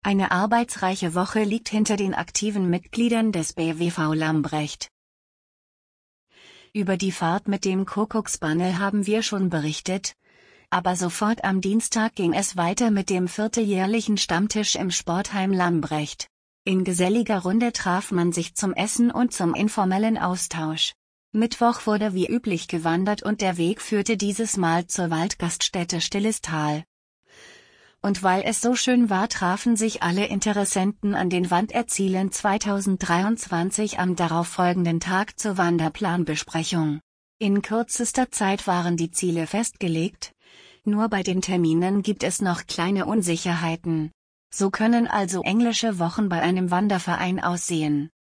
Eine arbeitsreiche Woche liegt hinter den aktiven Mitgliedern des BWV Lambrecht. Über die Fahrt mit dem Kuckucksbandel haben wir schon berichtet, aber sofort am Dienstag ging es weiter mit dem vierteljährlichen Stammtisch im Sportheim Lambrecht. In geselliger Runde traf man sich zum Essen und zum informellen Austausch. Mittwoch wurde wie üblich gewandert und der Weg führte dieses Mal zur Waldgaststätte Stilles Tal. Und weil es so schön war, trafen sich alle Interessenten an den Wanderzielen 2023 am darauffolgenden Tag zur Wanderplanbesprechung. In kürzester Zeit waren die Ziele festgelegt, nur bei den Terminen gibt es noch kleine Unsicherheiten. So können also englische Wochen bei einem Wanderverein aussehen.